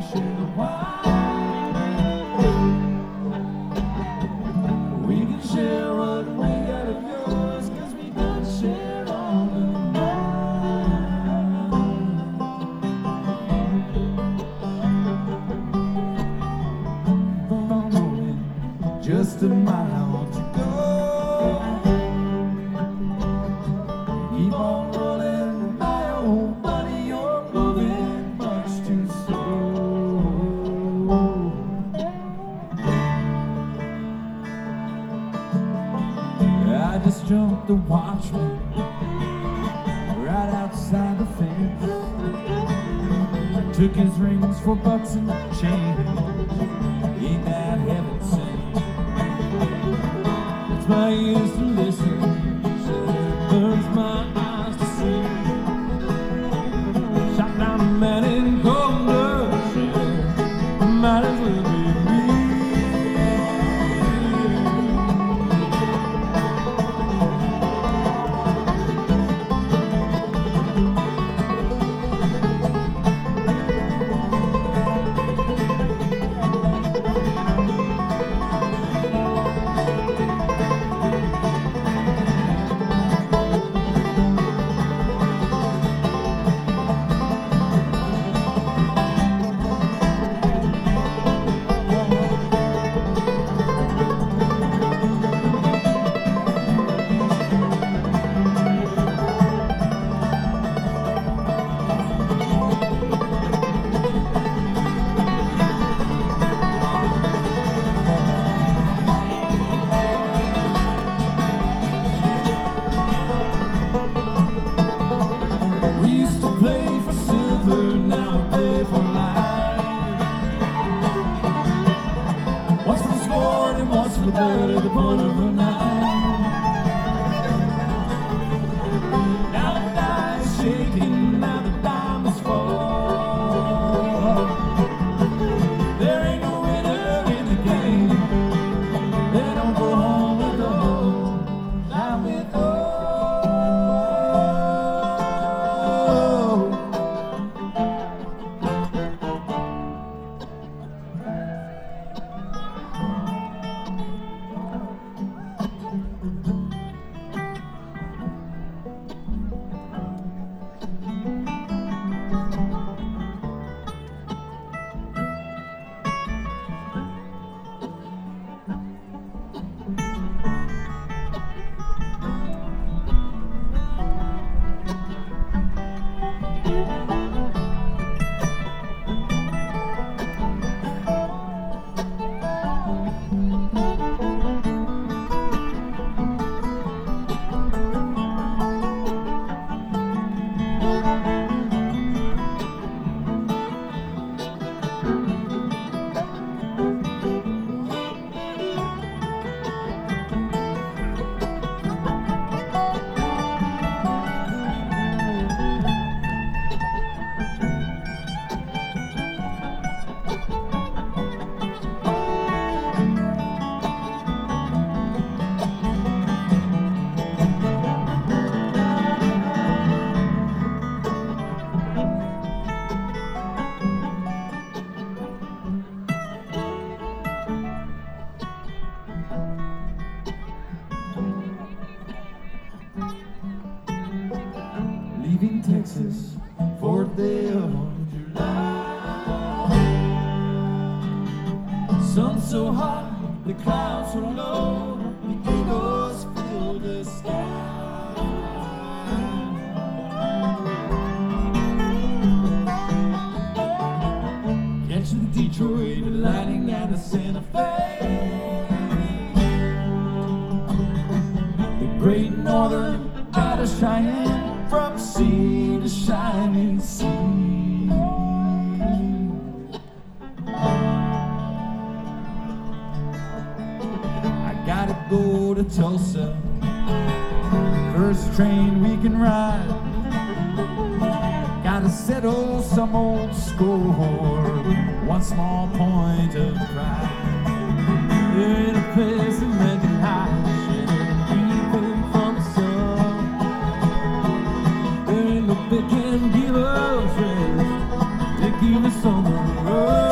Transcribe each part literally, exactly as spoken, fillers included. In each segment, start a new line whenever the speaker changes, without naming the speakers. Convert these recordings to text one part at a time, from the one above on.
share the wine. We can share what we got of yours, 'cause we don't share all of mine. Just a mile to go. Keep on rolling, my old buddy, you're moving much too slow. I just jumped the watchman right outside the fence. I took his rings for bucks and change. Ain't that heaven sent? It's my ears to listen, burns my eyes to see. Shot down a man in cold blood, might as well be me. The point of the night. Now the die is shaking, now the diamonds fall. There ain't no winner in the game. They don't go home with all, not with all. Leaving Texas, fourth day of July. Sun so hot, the clouds so low, the eagles fill the sky. Catching Detroit, lighting at the Santa Fe. The Great Northern out of Cheyenne, from sea to shining sea. I gotta go to Tulsa, first train we can ride. Gotta settle some old score, one small point of pride. In a place that men can hide, keeping from the sun. They can give us rest, they give us on the road.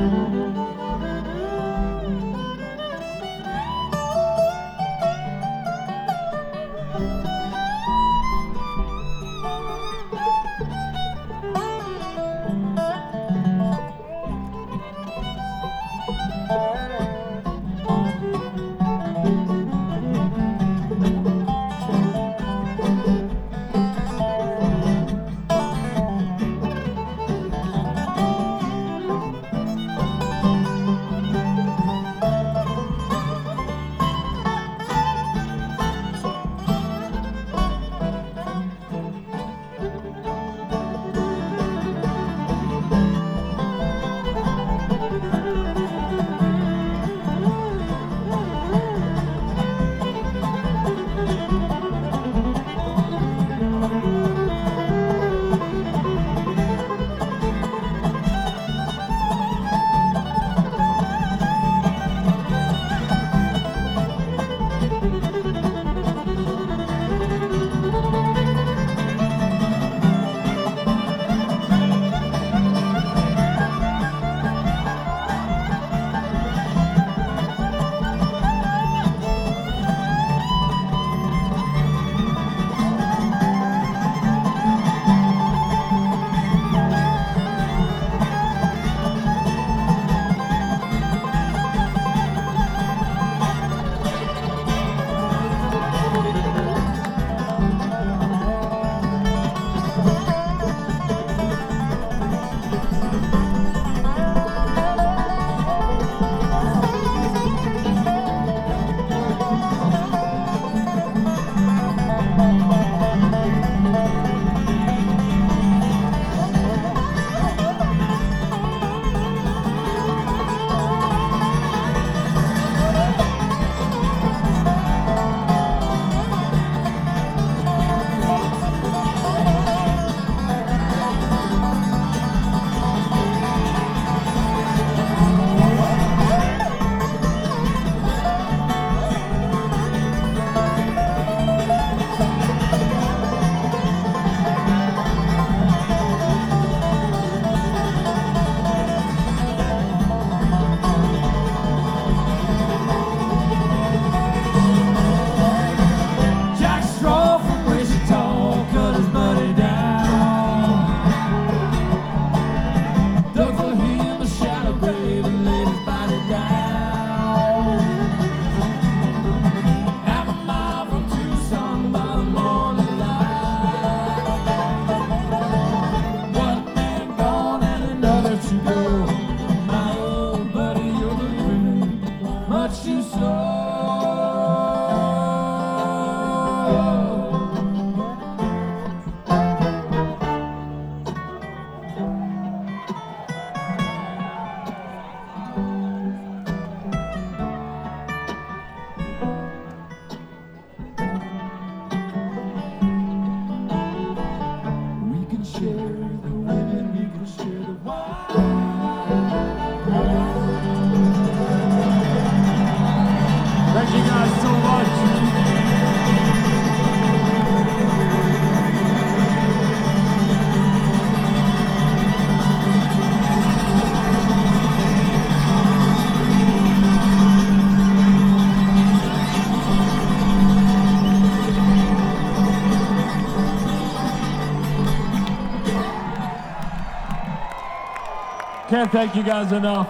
Can't thank you guys enough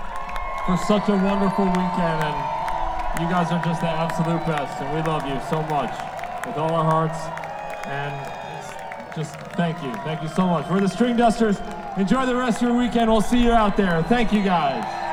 for such a wonderful weekend, and you guys are just the absolute best, and we love you so much with all our hearts, and just thank you. Thank you so much. We're the String Dusters. Enjoy the rest of your weekend. We'll see you out there. Thank you guys.